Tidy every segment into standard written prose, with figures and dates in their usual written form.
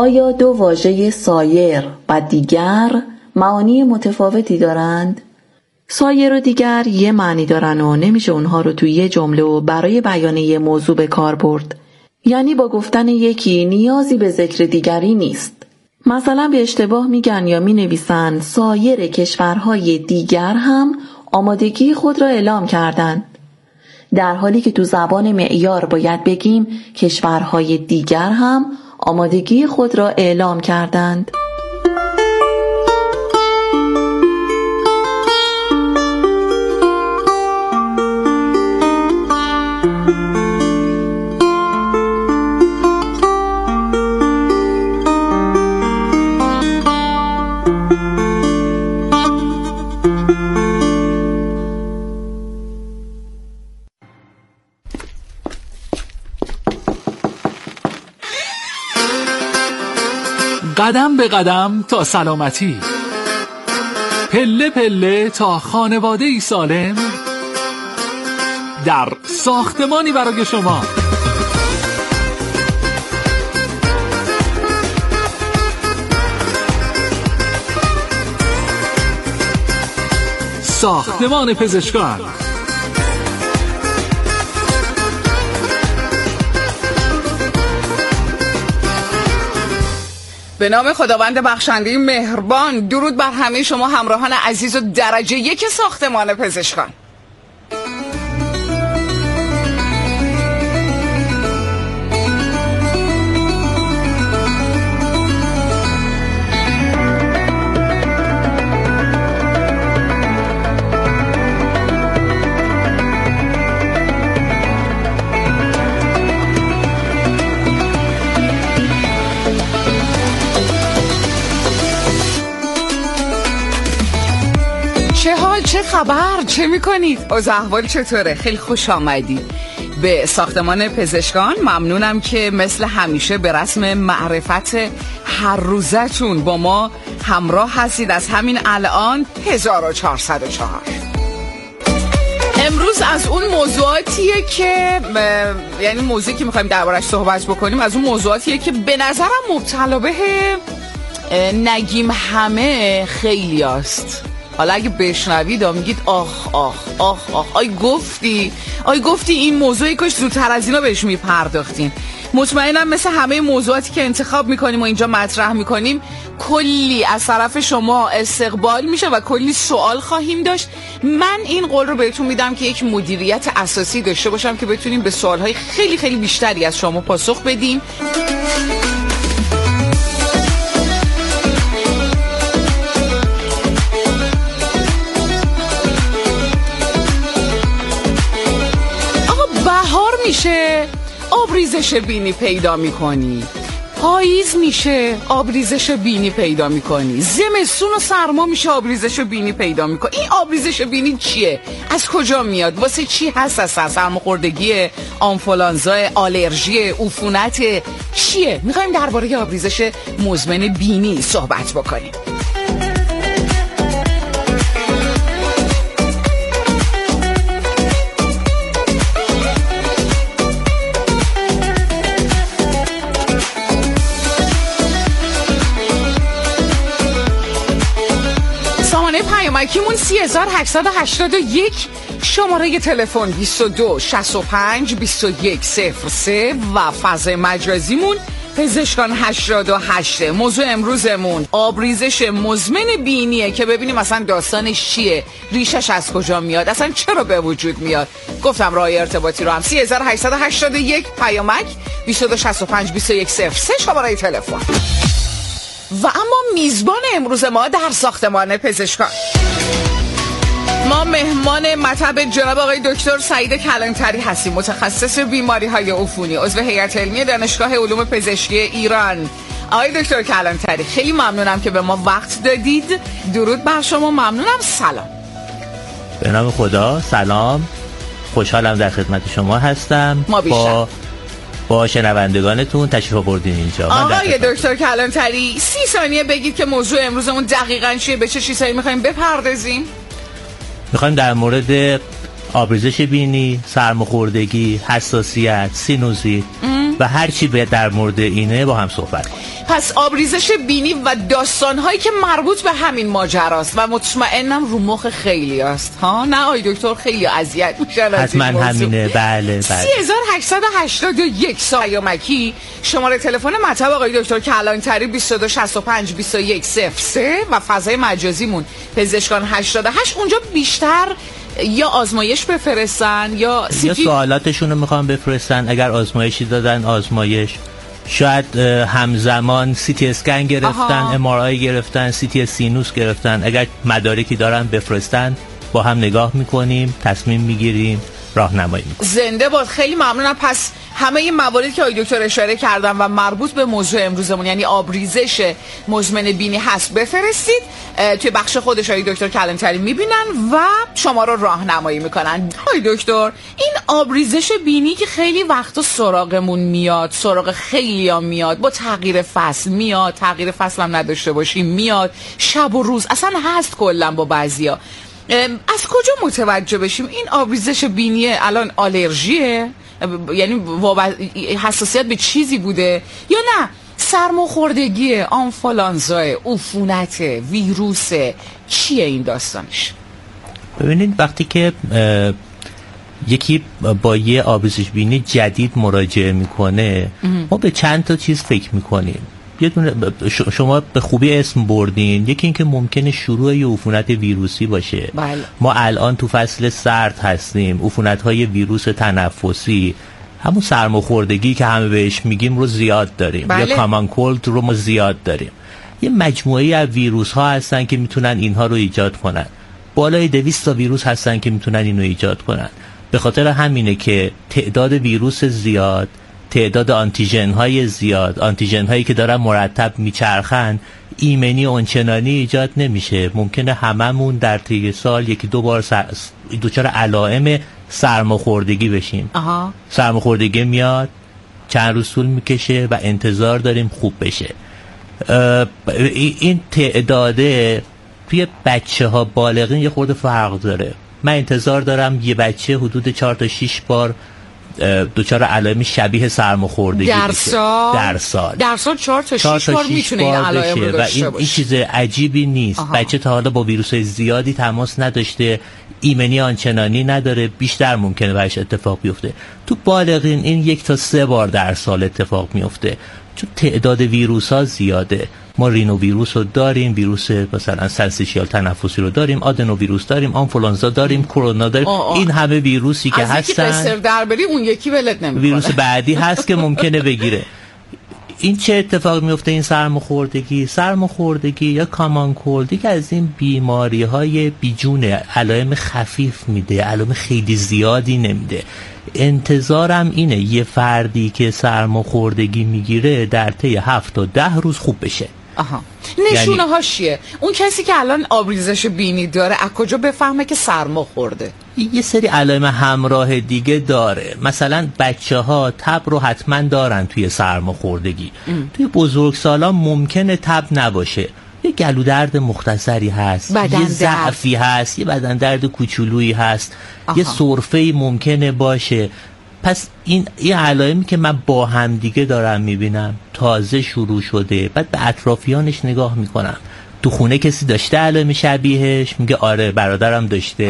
آیا دو واژه سایر و دیگر معانی متفاوتی دارند؟ سایر و دیگر یه معنی دارن و نمیشه اونها رو توی یه جمله و برای بیان یه موضوع به کار برد. یعنی با گفتن یکی نیازی به ذکر دیگری نیست. مثلا به اشتباه میگن یا مینویسن سایر کشورهای دیگر هم آمادگی خود را اعلام کردند، در حالی که تو زبان معیار باید بگیم کشورهای دیگر هم آمادگی خود را اعلام کردند. قدم به قدم تا سلامتی، پله پله تا خانواده‌ای سالم، در ساختمانی برای شما. ساختمان پزشکان. به نام خداوند بخشنده مهربان. درود بر همه شما همراهان عزیز و درجه 1 ساختمان پزشکان. چه خبر؟ چه میکنید؟ اوضاع احوال چطوره؟ خیلی خوش آمدید به ساختمان پزشکان. ممنونم که مثل همیشه به رسم معرفت هر روزتون با ما همراه هستید از همین الان 1404. امروز از اون موضوعاتیه که یعنی موضوعی که میخوایم دربارش صحبت بکنیم از اون موضوعاتیه که به نظرم مبتلا به نگیم همه خیلی است. حالا اگه بشنوید میگید آخ آخ آخ آخ آی گفتی این موضوعی کاش زودتر از اینا بهش میپرداختین. مطمئنم مثل همه موضوعاتی که انتخاب میکنیم و اینجا مطرح میکنیم کلی از طرف شما استقبال میشه و کلی سوال خواهیم داشت. من این قول رو بهتون میدم که یک مدیریت اساسی داشته باشم که بتونیم به سوالهای خیلی خیلی بیشتری از شما پاسخ بدیم. میشه آبریزش بینی پیدا میکنی، پاییز میشه آبریزش بینی پیدا میکنی، زمستون و سرما میشه آبریزش بینی پیدا میکنی. این آبریزش بینی چیه؟ از کجا میاد؟ واسه چی هست؟ اصلا سرماخوردگی، آنفولانزا، آلرژی، عفونت چیه؟ میخوایم درباره آبریزش مزمن بینی صحبت بکنیم. پیامکیمون 3881، شماره تلفن 22 65 21 03 و فضای مجازیمون پزشکان 88. موضوع امروزمون آبریزش مزمن بینیه که ببینیم اصلا داستانش چیه، ریشش از کجا میاد، اصلا چرا به وجود میاد. گفتم راه ارتباطی رو هم 3881 پیامک 22 65 21 03 شماره تلفن. و اما میزبان امروز ما در ساختمان پزشکان، ما مهمان مطب جناب آقای دکتر سعید کلانتری هستیم، متخصص بیماری‌های عفونی، عضو هیئت علمی دانشگاه علوم پزشکی ایران. آقای دکتر کلانتری خیلی ممنونم که به ما وقت دادید. درود بر شما. ممنونم. سلام. به نام خدا. سلام، خوشحالم در خدمت شما هستم. ما بیشتر با شنوندگانتون تشریف آوردین اینجا. آقای دکتر کلانتری 30 ثانیه بگید که موضوع امروزمون دقیقاً چیه، به چه چیزایی می‌خوایم بپردازیم؟ می‌خوایم در مورد آبریزش بینی، سرماخوردگی، حساسیت، سینوزیت و هر چی در مورد اینه با هم صحبت کنیم. پس آبریزش بینی و داستان‌هایی که مربوط به همین ماجراست و مطمئنم رو مخ خیلی است ها، نه آی دکتر؟ خیلی اذیت میشن از این موضوع. همینه. بله 3881 پیامکی شماره تلفن مطب آقای دکتر کلانتری 2265 2103 و فضای مجازیمون پزشکان 88. اونجا بیشتر یا آزمایش بفرستن یا سوالاتشون رو میخوان بفرستن. اگر آزمایشی دادن آزمایش، شاید همزمان CT اسکن گرفتن، MRI گرفتن، CT سینوس گرفتن، اگر مدارکی دارن بفرستن، با هم نگاه میکنیم، تصمیم میگیریم، راهنمایی میکنیم. زنده باد. خیلی ممنونم. پس همه این مواردی که آقای دکتر اشاره کردن و مربوط به موضوع امروزمون یعنی آبریزش مزمن بینی هست بفرستید. توی بخش خودش آقای دکتر کلانتری میبینن و شما رو راهنمایی میکنن. آقای دکتر، این آبریزش بینی که خیلی وقتا سراغمون میاد، سراغ خیلیا میاد، با تغییر فصل میاد، تغییر فصل هم نداشته باشیم میاد، شب و روز اصلا هست کلا با بعضیا. از کجا متوجه بشیم این آبریزش بینی الان آلرژیه؟ یعنی حساسیت به چیزی بوده یا نه سرماخوردگی، آنفولانزا، عفونت، ویروس؟ چیه این داستانش؟ ببینید وقتی که یکی با یه آبریزش بینی جدید مراجعه میکنه، ما به چند تا چیز فکر میکنیم. یه دونه شما به خوبی اسم بردین، یکی این که ممکنه شروع یه عفونت ویروسی باشه. بله. ما الان تو فصل سرد هستیم، عفونت‌های ویروس تنفسی، همون سرماخوردگی که همه بهش میگیم رو زیاد داریم. بله. یا کامان کولد رو ما زیاد داریم. یه مجموعه‌ای از ویروس‌ها هستن که میتونن اینها رو ایجاد کنن. بالای 200 تا ویروس هستن که میتونن اینو ایجاد کنن. به خاطر همینه که تعداد ویروس زیاد، تعداد آنتیژن های زیاد، آنتیژن هایی که دارن مرتب میچرخن، ایمنی اونچنانی ایجاد نمیشه. ممکنه هممون در طی سال یکی دو بار دچار علائم سرماخوردگی بشیم. سرماخوردگی میاد، چند روز طول میکشه و انتظار داریم خوب بشه. این تعداده توی بچه ها بالغین یه خورده فرق داره. من انتظار دارم یه بچه حدود 4 تا 6 بار دچار علائم شبیه سرماخوردگی در سال 4 تا 6 بار میتونه این علائم رو داشته باشه. این چیز عجیبی نیست. بچه تا حالا با ویروس‌های زیادی تماس نداشته، ایمنی آنچنانی نداره، بیشتر ممکنه بهش اتفاق بیفته. تو بالغین این 1 تا 3 بار در سال اتفاق میفته، چون تعداد ویروس‌ها زیاده. ما رینو ویروس رو داریم، ویروس مثلا سنسیشیال تنفسی رو داریم، آدنو ویروس داریم، آنفولانزا داریم، کرونا داریم. این همه ویروسی که هستن، از یکی قصر در بری اون یکی ولت نمیکنه. ویروس بعدی هست که ممکنه بگیره. این چه اتفاق میفته؟ این سرماخوردگی یا کامان کولد که از این بیماری‌های بیجونه، علائم خفیف میده، علائم خیلی زیادی نمیده. انتظارم اینه یه فردی که سرماخوردگی میگیره در طی 7 تا 10 روز خوب بشه. نشونه هاش چیه؟ اون کسی که الان آبریزش بینی داره از کجا بفهمه که سرما خورده؟ یه سری علائم همراه دیگه داره. مثلا بچه‌ها تب رو حتما دارن توی سرماخوردگی. توی بزرگسالان ممکنه تب نباشه، یه گلو درد مختصری هست، یه ضعفی هست، یه بدن درد کوچولویی هست، یه سرفه‌ای ممکنه باشه. پس این علائمی که من با هم دیگه دارم میبینم، تازه شروع شده، بعد به اطرافیانش نگاه میکنم، تو خونه کسی داشته علائم شبیهش؟ میگه آره برادرم داشته،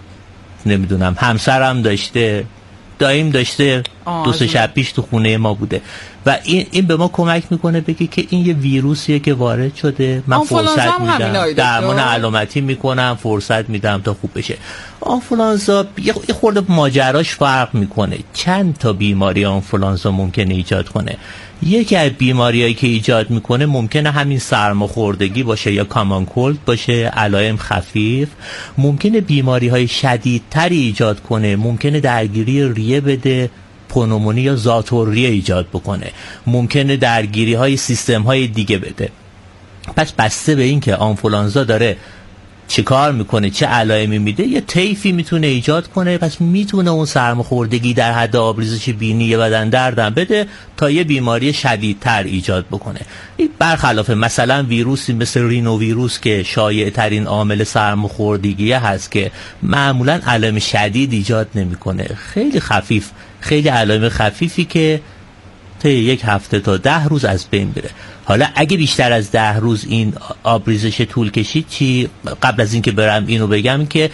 نمیدونم همسرم داشته، داییم داشته، 2-3 شب پیش تو خونه ما بوده. و این به ما کمک میکنه بگه که این یه ویروسیه که وارد شده، من فرصت میدم، درمان علامتی میکنم، فرصت میدم تا خوب بشه. آنفولانزا یه خورده ماجراش فرق میکنه. چند تا بیماری آنفولانزا ممکنه ایجاد کنه. یکی از بیماریایی که ایجاد میکنه ممکنه همین سرماخوردگی باشه یا کامان کولد باشه، علائم خفیف. ممکنه بیماری‌های شدیدتری ایجاد کنه، ممکنه درگیری ریه بده، پنومونی یا زاتوریه ایجاد بکنه، ممکنه درگیری‌های سیستم‌های دیگه بده. پس بسته به این که آنفولانزا داره چه کار میکنه، چه علائمی میده، یه طیفی میتونه ایجاد کنه. پس میتونه اون سرماخوردگی در حد آبریزش بینی یا بدن دردم بده تا یه بیماری شدیدتر ایجاد بکنه. این برخلاف مثلا ویروسی مثل رینو ویروس که شایع ترین عامل سرماخوردگی هست که معمولا علائم شدید ایجاد نمیکنه، خیلی خفیف، خیلی علائم خفیفی که طی یک هفته تا 10 روز از بین میره. حالا اگه بیشتر از 10 روز این آبریزش طول کشید چی؟ قبل از اینکه برم اینو بگم که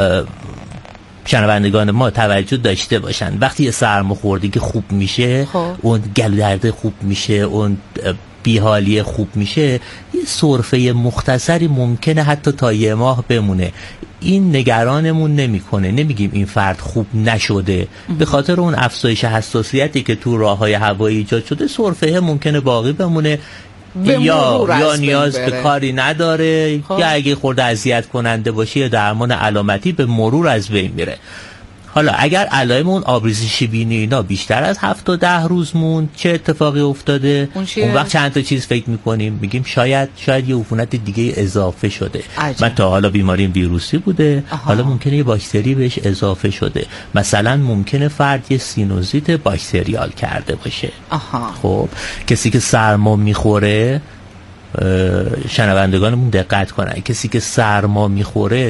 شنوندگان ما توجه داشته باشن وقتی یه سرماخوردگی خوب میشه، اون گلو درد خوب میشه، اون بیحالی خوب میشه، یه سرفه مختصری ممکنه حتی تا 1 ماه بمونه. این نگرانمون نمیکنه، نمیگیم این فرد خوب نشده. به خاطر اون افزایش حساسیتی که تو راههای هوایی ایجاد شده سرفه ممکنه باقی بمونه یا نیاز به کاری نداره یا اگه خورده اذیت کننده باشه یا درمان علامتی به مرور از بین میره. حالا اگر علائم اون آبریزش بینی اینا بیشتر از 7 تا 10 روز موند چه اتفاقی افتاده؟ اون وقت چند تا چیز فکر میکنیم، میگیم شاید یه عفونت دیگه اضافه شده. من تا حالا بیماریم ویروسی بوده، حالا ممکنه یه باکتری بهش اضافه شده. مثلا ممکنه فرد یه سینوزیت باکتریال کرده باشه. خب کسی که سرما میخوره، شنوندگانمون دقت کنن، کسی که سرما میخوره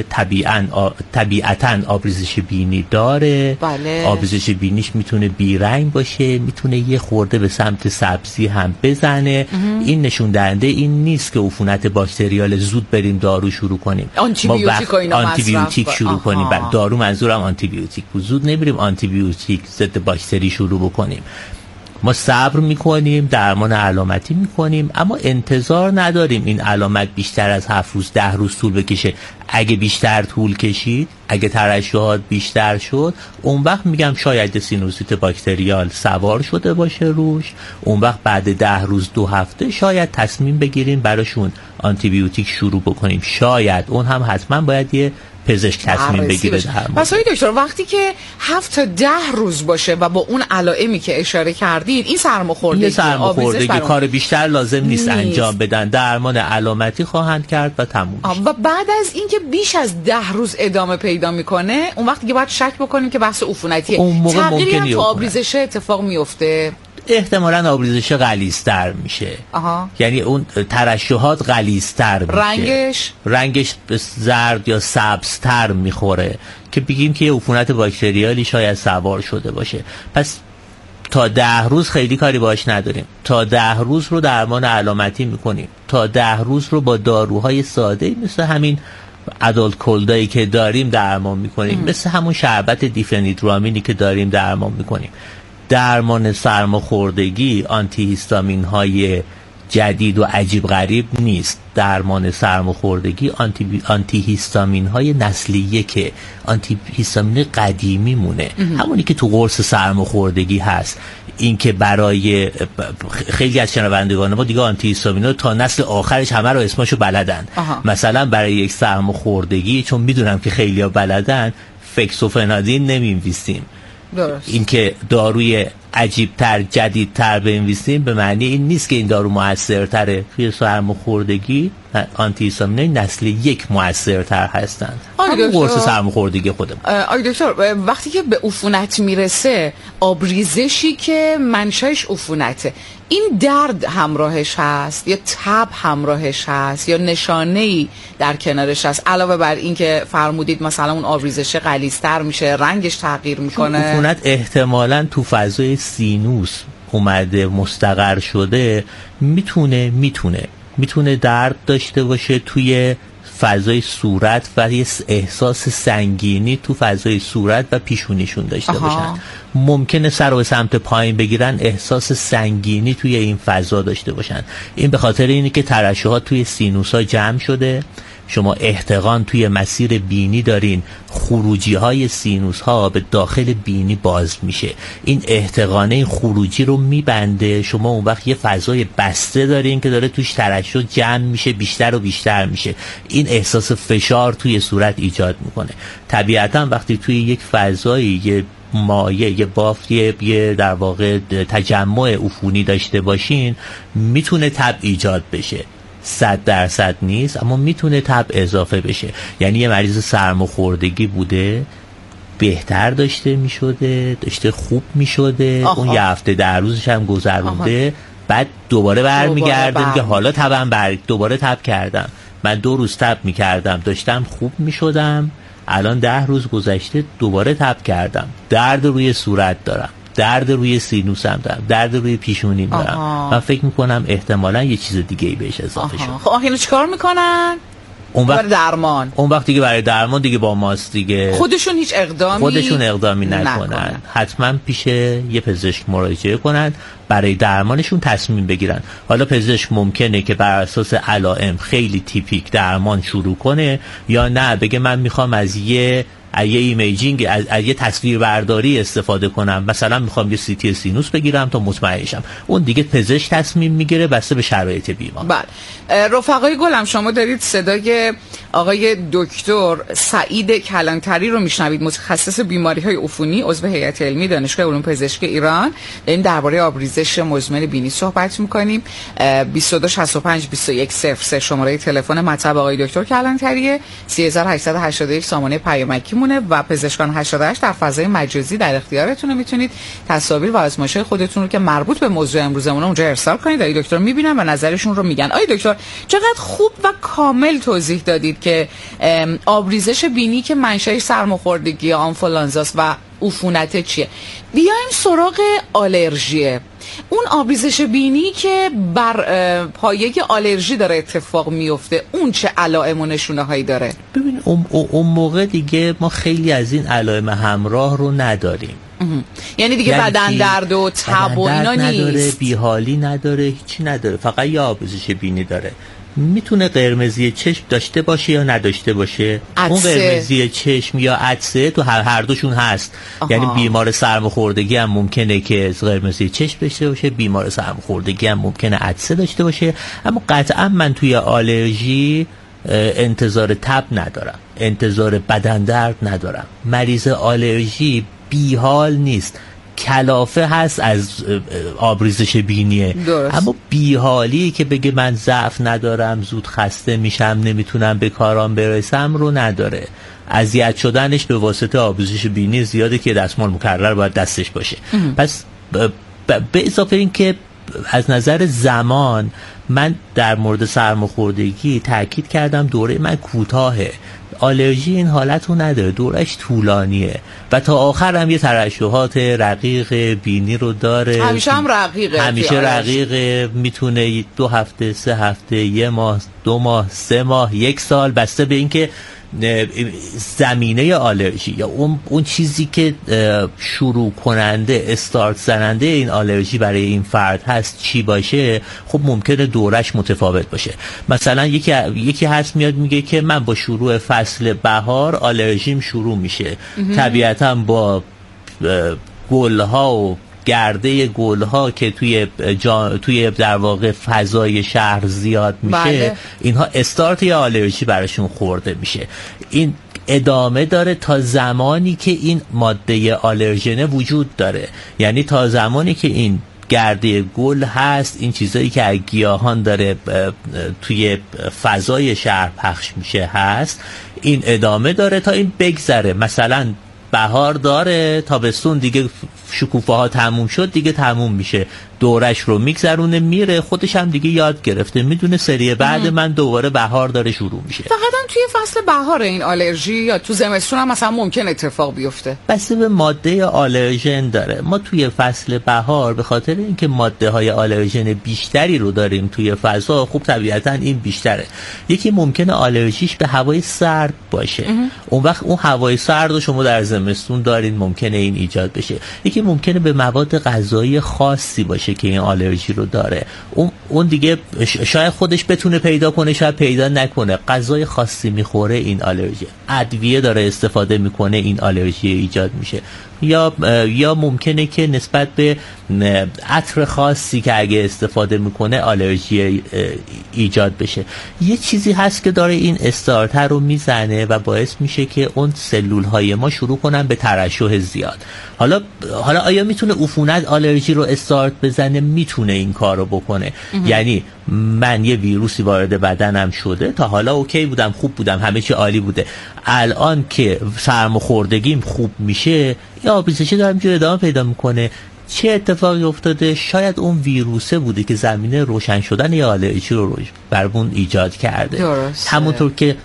طبیعتاً آبریزش بینی داره. بله. آبریزش بینیش میتونه بیرنگ باشه، میتونه یه خورده به سمت سبزی هم بزنه. این نشون دهنده این نیست که عفونت باکتریال زود بریم دارو شروع کنیم، آنتیبیوتیک شروع کنیم. دارو منظورم آنتیبیوتیک بود. زود نمیریم آنتیبیوتیک ضد باکتری شروع بکنیم. ما صبر میکنیم، درمان علامتی میکنیم، اما انتظار نداریم این علامت بیشتر از 7 روز 10 روز طول بکشه. اگه بیشتر طول کشید، اگه ترشحات بیشتر شد، اون وقت میگم شاید سینوزیت باکتریال سوار شده باشه روش. اون وقت بعد 10 روز 2 هفته شاید تصمیم بگیریم براشون آنتیبیوتیک شروع بکنیم. شاید اون هم حتما باید یه پزشک تصمیم بگیره. پس آقای دکتر وقتی که 7 تا 10 روز باشه و با اون علائمی که اشاره کردید، این سرماخوردگی کار بیشتر لازم نیست انجام بدن، درمان علامتی خواهند کرد و تموم میشه. و بعد از اینکه بیش از 10 روز ادامه پیدا میکنه، اون وقت دیگه باید شک بکنیم که بحث عفونتیه. تغییری هم تو آبریزش اتفاق میفته، احتمالاً آبریزش غلیظ‌تر میشه. یعنی اون ترشحات غلیظ‌تر میشه، رنگش به زرد یا سبزتر میخوره که بگیم که عفونت باکتریالی شاید سوار شده باشه. پس تا 10 روز خیلی کاری باش نداریم. تا 10 روز رو درمان علامتی میکنیم. تا 10 روز رو با داروهای ساده مثل همین ادالت کلدایی که داریم درمان میکنیم، مثل همون شربت دیفنیدرامینی که داریم درمان میکنیم. درمان سرماخوردگی آنتی هیستامین های جدید و عجیب غریب نیست. درمان سرماخوردگی آنتی هیستامین های نسلیه که آنتی هیستامین قدیمی مونه، همونی که تو قرص سرماخوردگی هست. این که برای خیلی از شنوندگان ما دیگه آنتی هیستامین ها تا نسل آخرش همه رو اسمشو بلدن. مثلا برای یک سرماخوردگی چون میدونم که خیلی ها بلدن، فکسوفنادین نمی‌نویسیم. این که داروی عجیبتر جدیدتر بنویسیم به معنی این نیست که این دارو موثرتره. توی سرماخوردگی آنتی هیستامین نسل 1 موثرتر هستند. همون قرص سرماخوردگی خودمون. آقای دکتر وقتی که به عفونت میرسه، آبریزشی که منشأش عفونته، این درد همراهش هست یا تب همراهش هست یا نشانه‌ای در کنارش هست، علاوه بر این که فرمودید مثلا اون آبریزش غلیظتر میشه، رنگش تغییر میکنه؟ عفونت احتمالاً تو فضای سینوس اومده مستقر شده، میتونه درد داشته باشه توی فضای صورت و یه احساس سنگینی تو فضای صورت و پیشونیشون داشته باشن. ممکنه سر رو سمت پایین بگیرن، احساس سنگینی توی این فضا داشته باشن. این به خاطر اینه که ترشحات توی سینوسا جمع شده. شما احتقان توی مسیر بینی دارین، خروجی های سینوس ها به داخل بینی باز میشه، این احتقانه خروجی رو میبنده. شما اون وقت یه فضای بسته دارین که داره توش ترشح جمع میشه، بیشتر و بیشتر میشه. این احساس فشار توی صورت ایجاد میکنه. طبیعتا وقتی توی یک فضایی یه مایع، یه بافت، یه در واقع تجمع عفونی داشته باشین، میتونه تب ایجاد بشه. 100% نیست، اما میتونه تب اضافه بشه. یعنی یه مریض سرماخوردگی بوده، بهتر داشته میشده، داشته خوب میشده، اون یه هفته 10 روزش هم گذرونده، بعد دوباره برمیگرده که حالا تبم دوباره تب کردم. من 2 روز تب میکردم، داشتم خوب میشدم، الان 10 روز گذشته دوباره تب کردم، درد روی صورت دارم. درد روی سینوسم دارم، درد روی پیشونیم دارم. من فکر میکنم احتمالاً یه چیز دیگه ای بهش اضافه شده. خب اینو چیکار میکنن؟ اون وقت درمان، اون وقت دیگه برای درمان دیگه با ماست دیگه. خودشون هیچ اقدامی نکنن. حتما پیش یه پزشک مراجعه کنن، برای درمانشون تصمیم بگیرن. حالا پزشک ممکنه که بر اساس علائم خیلی تیپیک درمان شروع کنه، یا نه بگه من میخوام از یه ایمیجینگ، از یه تصویر برداری استفاده کنم، مثلا میخوام یه CT سینوس بگیرم تا مطمئن شم. اون دیگه پزشک تصمیم میگیره بسته به شرایط بیمار. بله رفقای گلم، شما دارید صدای آقای دکتر سعید کلانتری رو میشنوید، متخصص بیماری‌های عفونی، عضو هیئت علمی دانشگاه علوم پزشکی ایران. داریم درباره آبریزش مزمن بینی صحبت میکنیم. 2265 2103 شماره تلفن مطب آقای دکتر کلانتریه، 3881 سامانه پیامکی مونه و پزشکان 88 در فضای مجازی در اختیارتونه. میتونید تصاویر و آزمایش‌های خودتون رو که مربوط به موضوع امروزمون اونجا ارسال کنید. آقای دکتر میبینن و نظرشون رو میگن. آقای دکتر چقدر خوب و کامل توضیح دادید که آبریزش بینی که منشأ سرماخوردگی، آنفولانزاس و عفونت چیه. بیایم سراغ آلرژی. اون آبریزش بینی که بر پایه آلرژی داره اتفاق میفته، اون چه علائم و نشونه هایی داره؟ ببین اون موقع دیگه ما خیلی از این علائم همراه رو نداریم. یعنی دیگه بدن درد و تب و اینا نیست، بیحالی نداره، هیچی نداره، فقط یه آبریزش بینی داره. میتونه قرمزی چشم داشته باشه یا نداشته باشه. اون قرمزی چشم یا عطسه تو هر دوشون هست. یعنی بیمار سرماخوردگی هم ممکنه که قرمزی چشم داشته باشه، بیمار سرماخوردگی هم ممکنه عطسه داشته باشه. اما قطعا من توی آلرژی انتظار تب ندارم، انتظار بدن درد ندارم. مریض آلرژی بیحال نیست، کلافه هست از آبریزش بینیه. اما بیحالی که بگه من ضعف ندارم، زود خسته میشم، نمیتونم به کارام برسم رو نداره. اذیت شدنش به واسطه آبریزش بینی زیاده که دستمال مکرر باید دستش باشه. پس به اضافه این که از نظر زمان من در مورد سرماخوردگی تاکید کردم دوره من کوتاهه. آلرژی این حالت رو نداره، دورش طولانیه و تا آخر هم یه ترشحات رقیق بینی رو داره. همیشه هم رقیقه، همیشه رقیقه، میتونه 2 هفته، 3 هفته، 1 ماه، 2 ماه، 3 ماه، 1 سال، بسته به این که زمینه آلرژی یا اون چیزی که شروع کننده، استارت زننده این آلرژی برای این فرد هست چی باشه. خب ممکنه دورش متفاوت باشه. مثلا یکی هست میاد میگه که من با شروع فصل بهار آلرژیم شروع میشه، طبیعتا با گلها و گرده گلها که توی در واقع فضای شهر زیاد میشه. بله. اینها استارت یا آلرژی براشون خورده میشه. این ادامه داره تا زمانی که این ماده آلرژنه وجود داره، یعنی تا زمانی که این گرده گل هست، این چیزایی که از گیاهان داره توی فضای شهر پخش میشه هست، این ادامه داره تا این بگذره. مثلا بهار داره، تابستون دیگه شکوفه ها تموم شد، دیگه تموم میشه، دورش رو میگذرونه میره، خودش هم دیگه یاد گرفته، میدونه سری بعد من دوباره بهار داره شروع میشه. فقط هم توی فصل بهار این آلرژی یا تو زمستون هم مثلا ممکن اتفاق بیفته؟ بسته به ماده آلرژن داره. ما توی فصل بهار به خاطر اینکه ماده های آلرژن بیشتری رو داریم توی فضا، خوب طبیعتا این بیشتره. یکی ممکنه آلرژیش به هوای سرد باشه، اون وقت اون هوای سرد رو شما در زمستون دارین، ممکنه این ایجاد بشه. یکی ممکنه به مواد غذایی خاصی باشه که این آلرژی رو داره، اون دیگه شاید خودش بتونه پیدا کنه، شاید پیدا نکنه. غذای خاصی میخوره این آلرژی، ادویه داره استفاده میکنه این آلرژی ایجاد میشه. یا ممکنه که نسبت به عطر خاصی که اگه استفاده میکنه آلرژی ایجاد بشه. یه چیزی هست که داره این استارتر رو میزنه و باعث میشه که اون سلول های ما شروع کنن به ترشح زیاد. حالا آیا میتونه عفونت آلرژی رو استارت بزنه؟ میتونه این کار رو بکنه. یعنی من یه ویروسی وارد بدنم شده، تا حالا اوکی بودم، خوب بودم، همه چی عالی بوده، الان که سرماخوردگیم خوب میشه، یا آبریزشی دارم جو ادامه پیدا میکنه، چه اتفاقی افتاده؟ شاید اون ویروسه بوده که زمینه روشن شدن یا آلرژی رو برمون ایجاد کرده. درسته. همونطور که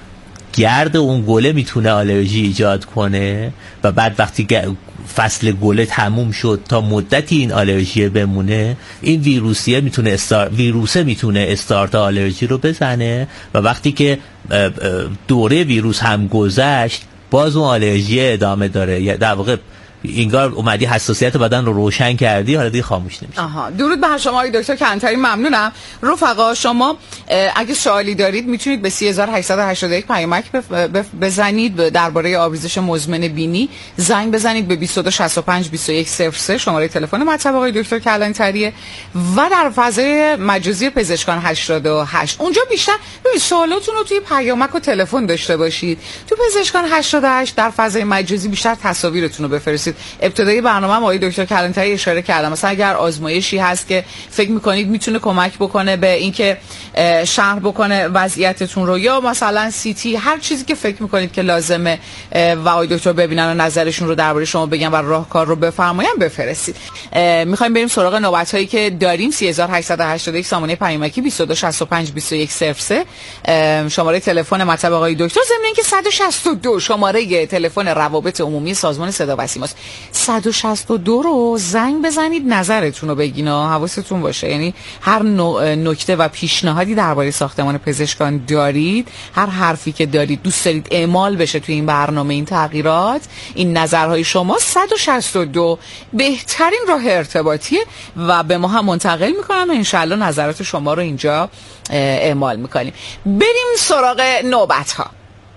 گرد اون گله میتونه آلرژی ایجاد کنه و بعد وقتی فصل گله تموم شد تا مدتی این آلرژی بمونه، این ویروسه میتونه استارت آلرژی رو بزنه و وقتی که دوره ویروس هم گذشت باز اون آلرژی ادامه داره. یا در واقع اینگار اومدی حساسیت بدن رو روشن کردی، حالا دیگه خاموش نمیشه. درود بر شما آقای دکتر کلانتری، ممنونم. رفقا شما اگه سوالی دارید میتونید به 3881 پیامک بزنید درباره آبریزش مزمن بینی، زنگ بزنید به 2265 2103 شماره تلفن مطب آقای دکتر کلانتریه و در فضای مجازی پزشکان 88 اونجا بیشتر سوالاتون رو توی پیامک و تلفن داشته باشید. تو پزشکان 88 در فضای مجازی بیشتر تصاویرتون رو بفرستید. ابتدای برنامه آقای دکتر کلانتری اشاره کردم، مثلا اگر آزمایشی هست که فکر میکنید میتونه کمک بکنه به اینکه شرح بکنه وضعیتتون رو، یا مثلا CT، هر چیزی که فکر میکنید که لازمه و آقای دکتر ببینن و نظرشون رو درباره شما بگن و راهکار رو بفرمایید بفرستید. میخوایم بریم سراغ نوبت هایی که داریم. 3881 سامانه پیامکی 2265 2103 شماره تلفن مطب آقای دکتر، ضمن اینکه 162 شماره تلفن روابط عمومی سازمان صدا و سیماست. 162 رو زنگ بزنید نظرتون رو بگین، حواستون باشه. یعنی هر نکته و پیشنهادی درباره ساختمان پزشکان دارید، هر حرفی که دارید دوست دارید اعمال بشه توی این برنامه، این تغییرات، این نظرهای شما، 162 بهترین راه ارتباطیه و به ما هم منتقل میکنن و انشالله نظرات شما رو اینجا اعمال میکنیم. بریم سراغ نوبت ها.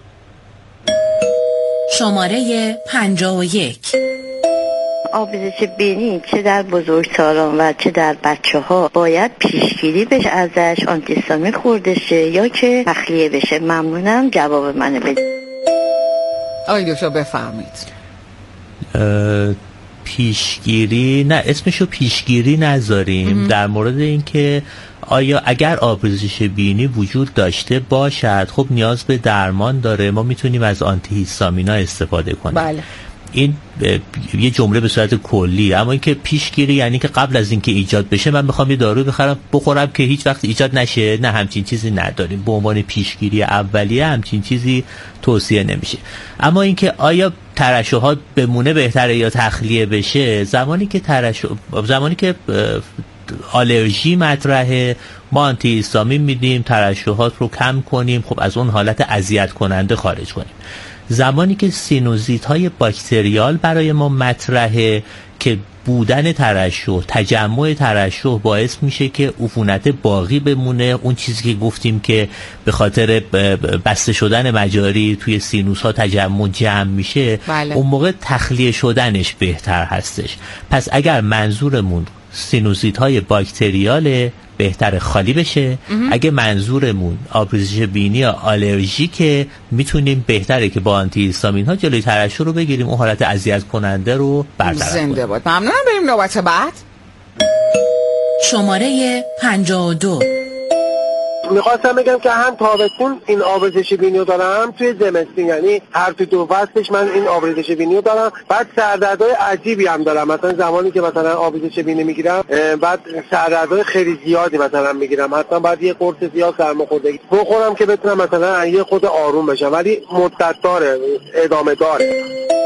شماره 51. آبریزش بینی چه در بزرگسالان و چه در بچه‌ها باید پیشگیری بشه ازش، آنتی‌هیستامین خورده شه یا که تخلیه بشه؟ ممنونم، جواب منو بدید. آقای دکتر بفرمایید. پیشگیری نه، اسمشو پیشگیری نذاریم. در مورد اینکه آیا اگر آبریزش بینی وجود داشته باشد، خب نیاز به درمان داره، ما میتونیم از آنتی هیستامینا استفاده کنیم. بله. این یه جمله به صورت کلی. اما اینکه پیشگیری یعنی که قبل از اینکه ایجاد بشه من بخوام یه دارو بخورم که هیچ وقت ایجاد نشه، نه، همچین چیزی نداریم. به عنوان پیشگیری اولیه همچین چیزی توصیه نمیشه. اما اینکه آیا ترشحات بمونه بهتره یا تخلیه بشه، زمانی که آلرژی مطرحه ما آنتی هیستامین میدیم، ترشحات رو کم کنیم، خب از اون حالت اذیت کننده خارج کنیم. زمانی که سینوزیت های باکتریال برای ما مطرحه که بودن ترشح، تجمع ترشح باعث میشه که عفونت باقی بمونه، اون چیزی که گفتیم که به خاطر بسته شدن مجاری توی سینوس ها تجمع جمع میشه. بله. اون موقع تخلیه شدنش بهتر هستش. پس اگر منظورمون سینوزیت های باکتریاله بهتر خالی بشه. اگه منظورمون آبریزش بینی یا آلرژیکه میتونیم بهتره که با آنتی هیستامین ها جلوی ترشح رو بگیریم، اون حالت اذیت کننده رو برطرف کنیم. زنده باد. ممنونم. بریم نوبت بعد. شماره 52. میخواستم بگم که هم تابستون این آبریزش بینی رو دارم، هم توی زمستون، یعنی هر تو دو فصلش من این آبریزش بینی رو دارم. بعد سردردهای عجیبی هم دارم، مثلا زمانی که مثلا آبریزش بینی میگیرم بعد سردردهای خیلی زیادی مثلا میگیرم، حتما بعد یه قرص زیاد سرماخوردگی بخورم که بتونم مثلا یه خود آروم بشم، ولی مدت داره، ادامه داره.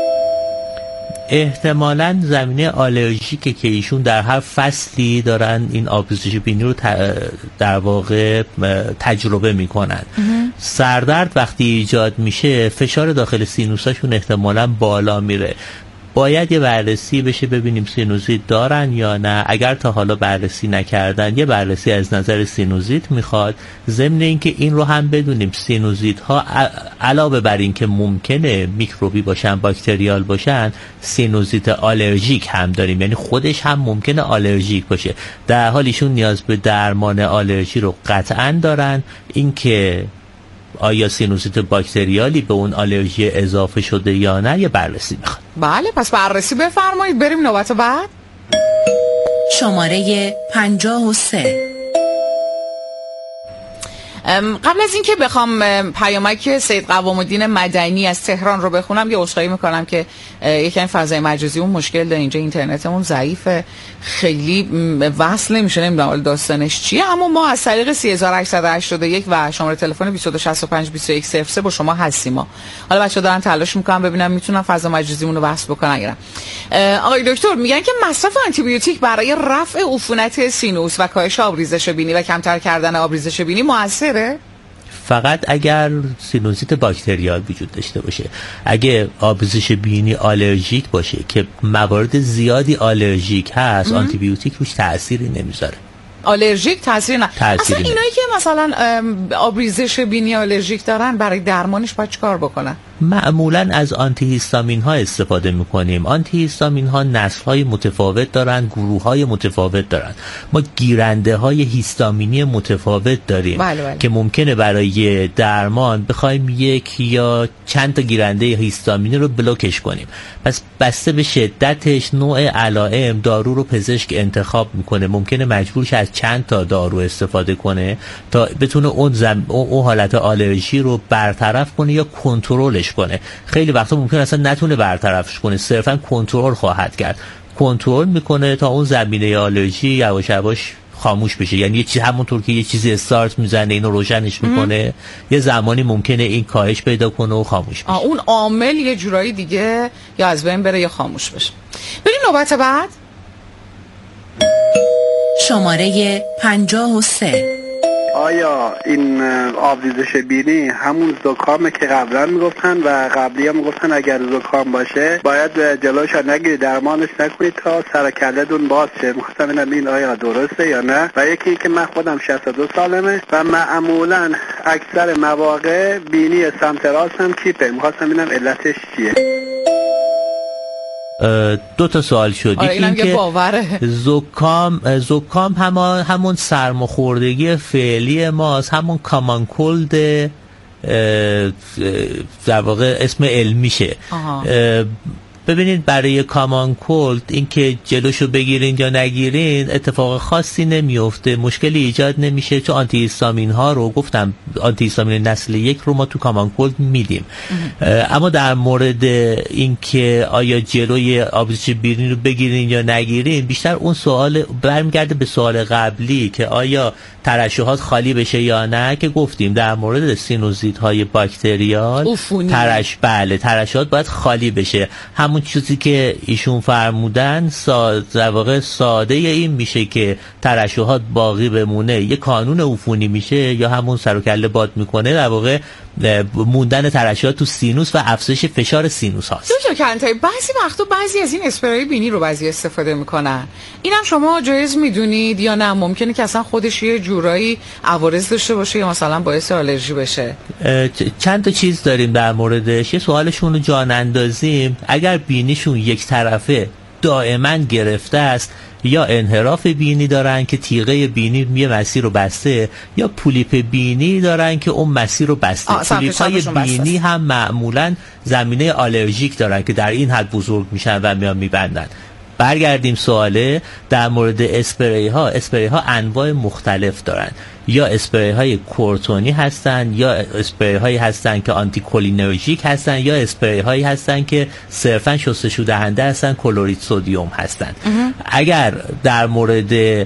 احتمالاً زمینه آلرژیکه که ایشون در هر فصلی دارن این آبریزش بینی رو در واقع تجربه میکنن. سردرد وقتی ایجاد میشه فشار داخل سینوساشون احتمالاً بالا میره. باید یه بررسی بشه ببینیم سینوزیت دارن یا نه. اگر تا حالا بررسی نکردن یه بررسی از نظر سینوزیت میخواد. ضمن اینکه این رو هم بدونیم سینوزیت ها علاوه بر این که ممکنه میکروبی باشن، باکتریال باشن، سینوزیت آلرژیک هم داریم، یعنی خودش هم ممکنه آلرژیک باشه. در حال ایشون نیاز به درمان آلرژی رو قطعا دارن. اینکه آیا سینوزیت باکتریالی به اون آلرژی اضافه شده یا نه یه بررسی میخواد. بله، پس بررسی بفرمایید. بریم نوبت بعد. شماره 53. قبل از اینکه بخوام پیامک سید قوام الدین مدنی از تهران رو بخونم یه عذرخواهی میکنم که یکم فضای مجازی اون مشکل داره، اینجا اینترنتمون ضعیفه، خیلی وصل نمیشه، نمیدونم داستانش چیه، اما ما از طریق 3881 و شماره تلفن 22652103 با شما هستیم. حالا بچه‌ها دارن تلاش میکنن ببینم میتونن فضا مجازیمون رو وصل بکنن یا نه. آقای دکتر میگن که مصرف آنتی بیوتیک برای رفع عفونت سینوس و کاهش آبریزش بینی و کمتر کردن آبریزش بینی موثره؟ فقط اگر سینوزیت باکتریال وجود داشته باشه. اگه آبریزش بینی آلرژیک باشه که موارد زیادی آلرژیک هست، آنتی بیوتیک روش تأثیری نمیذاره. آلرژیک تأثیر نه. اصلا اینایی که مثلا آبریزش بینی آلرژیک دارن برای درمانش باید چیکار بکنن؟ معمولا از آنتی هیستامین ها استفاده میکنیم. آنتی هیستامین ها نسل های متفاوت دارن، گروه های متفاوت دارن. ما گیرنده های هیستامینی متفاوت داریم. بله. که ممکنه برای درمان بخوایم یک یا چند تا گیرنده هیستامینی رو بلوکش کنیم. پس بسته به شدتش، نوع علائم، دارو رو پزشک انتخاب میکنه. ممکنه مجبور شه از چند تا دارو استفاده کنه تا بتونه اون حالت آلرژی رو برطرف کنه یا کنترلش کنه. خیلی وقتا ممکنه اصلا نتونه برطرفش کنه، صرفا کنترل خواهد کرد. کنترل میکنه تا اون زمینه آلرژی یواش یواش خاموش بشه. یعنی همونطور که یه چیزی استارت میزنه اینو روشنش میکنه، یه زمانی ممکنه این کاهش پیدا کنه و خاموش بشه. اون عامل یه جورایی دیگه یا از بین بره یا خاموش بشه. بریم نوبت بعد. شماره 53. آیا این آبریزش بینی همون زکامه که قبلا میگفتن و قبلی ها میگفتن اگر زکام باشه باید جلوش نگیری، درمانش نکنید تا سر کله‌تون باز شه؟ میخواستم ببینم این آیا درسته یا نه. و یکی که من خودم 62 سالمه و معمولا اکثر مواقع بینی سمت راستم کیپه. میخواستم ببینم علتش چیه. دو تا سوال شد. اینم که باوره. زکام همون سرماخوردگی فعلی ماست، همون کامان کولد در واقع اسم علمیشه. ببینید برای کامان کولد این که جلوشو بگیرین یا نگیرین اتفاق خاصی نمیفته، مشکلی ایجاد نمیشه. چون آنتی هیستامین ها رو گفتم، آنتی هیستامین نسل 1 رو ما تو کامان کولد میدیم. اما در مورد این که آیا جلوی آبریزش بینی رو بگیرین یا نگیرین، بیشتر اون سوال برمیگرده به سوال قبلی که آیا ترشحات خالی بشه یا نه، که گفتیم در مورد سینوزیت های باکتریال ترشحات باید خالی بشه. همون چیزی که ایشون فرمودن در واقع ساده این میشه که ترشحات باقی بمونه، یه کانون عفونی میشه یا همون سر و کله باد میکنه، در واقع موندن ترشحات تو سینوس و افزایش فشار سینوس هاست. دکتر کلانتری بعضی وقتا بعضی از این اسپری بینی رو بعضی استفاده میکنن، اینم شما جایز میدونید یا نه؟ ممکنه که اصلا خودش یه جورایی عوارض داشته باشه یا مثلا باعث آلرژی بشه. چند تا چیز داریم در موردش. یه سوالشون رو جان اندازیم. اگر بینیشون یک طرفه دائما گرفته است، یا انحراف بینی دارن که تیغه بینی یه مسیر رو بسته، یا پولیپ بینی دارن که اون مسیر رو بسته. پولیپ های بینی هم معمولا زمینه آلرژیک دارن که در این حد بزرگ میشن و میان میبندن. برگردیم سواله در مورد اسپری ها. اسپری ها انواع مختلف دارن، یا اسپری های کورتونی هستن، یا اسپری هایی هستن که آنتی کولینرژیک هستن، یا اسپری هایی هستن که صرفا شستشو دهنده هستن، کلورید سدیم هستن. اگر در مورد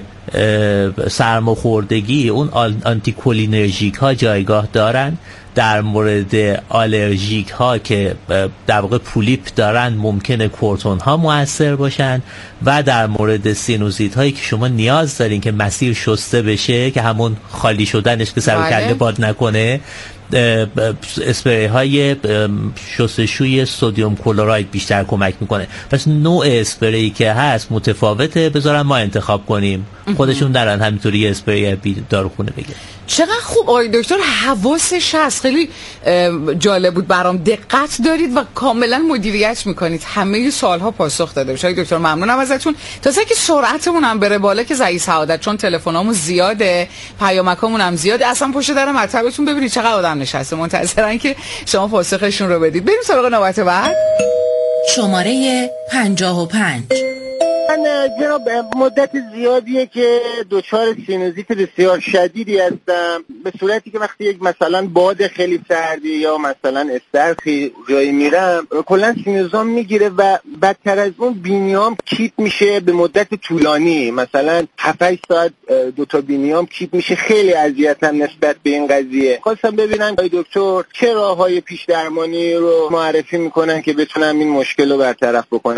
سرماخوردگی اون آنتی کولینرژیک ها جایگاه دارن، در مورد آلرژیک ها که در واقع پولیپ دارن ممکنه کورتون ها مؤثر باشن، و در مورد سینوزیت هایی که شما نیاز دارین که مسیر شسته بشه، که همون خالی شدنش که سر و کله باد نکنه، اسپری های شستشوی سدیم کلراید بیشتر کمک میکنه. پس نوع اسپری که هست متفاوته، بذارن ما انتخاب کنیم. خودشون دارن همینطوری یه اسپری داروخونه بگیرن. چقدر خوب آقای دکتر حواسش هست، خیلی جالب بود برام. دقت دارید و کاملا مدیریت میکنید، همه سوالها پاسخ داده بشه. آقای دکتر ممنونم ازتون. تازه که سرعتمون هم بره بالا که زئی سعادت، چون تلفنامون زیاده، پیامکامون هم زیاده، اصلا پشت در مطبتون ببینید چقدر آدم نشسته منتظرن که شما پاسخشون رو بدید. بریم سراغ نوبت بعد. شماره 55. من جناب مدت زیادیه که دچار سینوزیت بسیار شدیدی هستم، به صورتی که وقتی یک مثلا باد خیلی سردی یا مثلا استرخی جایی میرم کلا سینوزام میگیره و بدتر از اون بینیام کیپ میشه به مدت طولانی، مثلا 7-8 ساعت 2 بینیام کیپ میشه. خیلی اذیتم نسبت به این قضیه. خواستم ببینم دکتر چه راههای پیش درمانی رو معرفی میکنن که بتونم این مشکل رو برطرف بکنم.